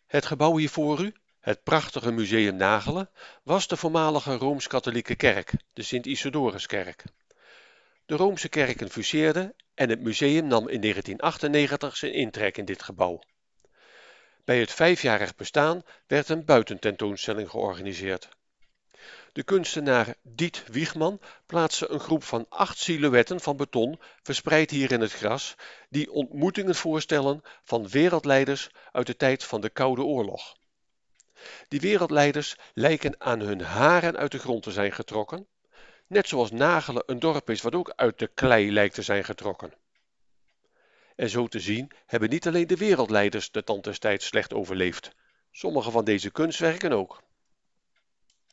Het gebouw hier voor u, het prachtige Museum Nagelen, was de voormalige Rooms-Katholieke kerk, de Sint-Isidoruskerk. De Roomse kerken fuseerden en het museum nam in 1998 zijn intrek in dit gebouw. Bij het 5-jarig bestaan werd een buitententoonstelling georganiseerd. De kunstenaar Diet Wiegman plaatste een groep van 8 silhouetten van beton verspreid hier in het gras, die ontmoetingen voorstellen van wereldleiders uit de tijd van de Koude Oorlog. Die wereldleiders lijken aan hun haren uit de grond te zijn getrokken, net zoals Nagelen een dorp is wat ook uit de klei lijkt te zijn getrokken. En zo te zien hebben niet alleen de wereldleiders de tand des tijds slecht overleefd, sommige van deze kunstwerken ook.